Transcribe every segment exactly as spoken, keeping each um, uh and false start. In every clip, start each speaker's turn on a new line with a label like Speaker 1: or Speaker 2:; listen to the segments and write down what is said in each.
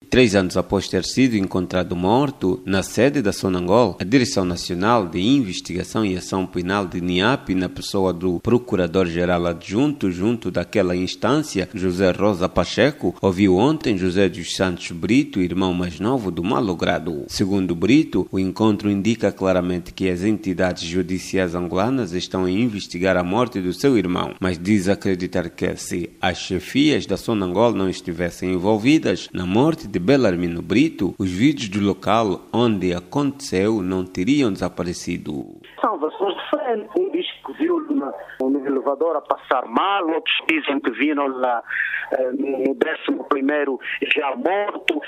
Speaker 1: Três anos após ter sido encontrado morto na sede da Sonangol, a Direção Nacional de Investigação e Ação Penal de Niape, na pessoa do Procurador-Geral Adjunto junto daquela instância, José Rosa Pacheco, ouviu ontem José dos Santos Brito, irmão mais novo do malogrado. Segundo Brito, o encontro indica claramente que as entidades judiciais angolanas estão a investigar a morte do seu irmão, mas diz acreditar que se as chefias da Sonangol não estivessem envolvidas na morte de Belarmino Brito, os vídeos do local onde aconteceu não teriam desaparecido.
Speaker 2: São versões diferentes. Um diz que viu no, no elevador a passar mal, outros dizem que viram lá eh, no décimo primeiro já morto.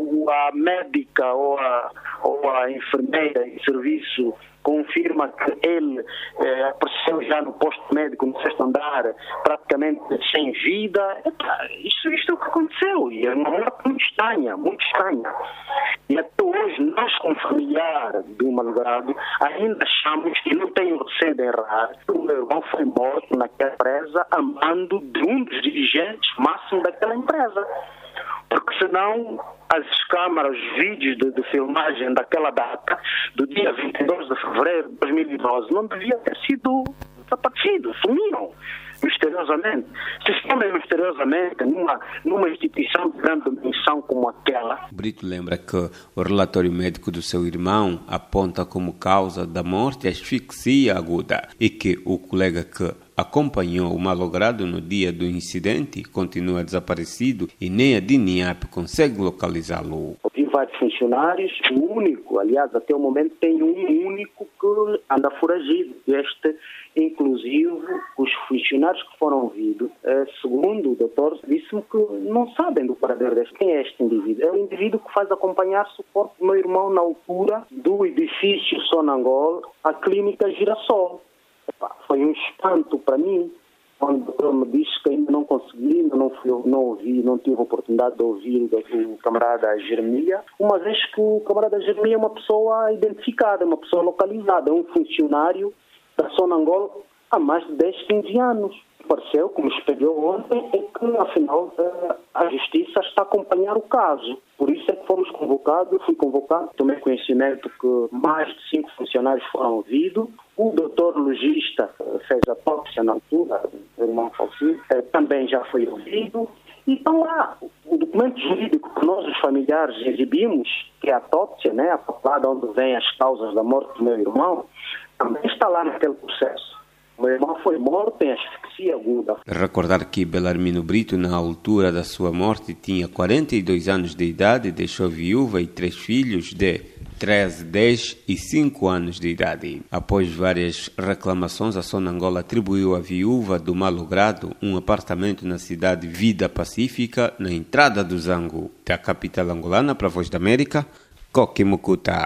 Speaker 2: A médica ou a, ou a enfermeira em serviço confirma que ele eh, apareceu já no posto médico no sexto andar, praticamente sem vida. Epa, isso, isto é o que aconteceu e é uma morte muito estranha, muito estranha. E até hoje, nós como familiar do malogrado, ainda achamos que não tem receio de errar. O meu irmão foi morto naquela empresa a mando de um dos dirigentes máximos daquela empresa. Porque senão as câmaras, os vídeos de, de filmagem daquela data, do dia vinte e dois de fevereiro de dois mil e doze, não devia ter sido desaparecido, sumiram misteriosamente. Se somem misteriosamente numa, numa instituição de grande dimensão como aquela.
Speaker 1: Brito lembra que o relatório médico do seu irmão aponta como causa da morte asfixia aguda e que o colega que acompanhou o malogrado no dia do incidente continua desaparecido e nem a D I N I A P consegue localizá-lo.
Speaker 2: Ouvi vários funcionários, o único, aliás, até o momento tem um único que anda foragido. Este, inclusive, os funcionários que foram ouvidos, segundo o doutor, disse-me que não sabem do paradeiro deste. Quem é este indivíduo? É o indivíduo que faz acompanhar-se o corpo do meu irmão na altura do edifício Sonangol à clínica Girassol. Foi um espanto para mim, quando o doutor me disse que ainda não consegui, ainda não, fui, não ouvi, não tive a oportunidade de ouvir o camarada Jeremia, uma vez que o camarada Jeremia é uma pessoa identificada, uma pessoa localizada, é um funcionário da Sonangol há mais de dez, quinze anos. Pareceu, como espelhou ontem, é que, afinal, a Justiça está a acompanhar o caso. Por isso é que fomos convocados, eu fui convocado, tomei conhecimento que mais de cinco funcionários foram ouvidos. O doutor legista fez a autópsia na altura, o irmão falecido, também já foi ouvido. Então lá, o documento jurídico que nós, os familiares, exibimos, que é a autópsia, né, a papelada onde vêm as causas da morte do meu irmão, também está lá naquele processo. O meu irmão foi morto em asfixia aguda.
Speaker 1: Recordar que Belarmino Brito, na altura da sua morte, tinha quarenta e dois anos de idade, deixou viúva e três filhos de treze, dez e cinco anos de idade. Após várias reclamações, a Sonangol atribuiu à viúva do malogrado um apartamento na cidade Vida Pacífica, na entrada do Zango. Da capital angolana para a Voz da América, Coque Mucuta.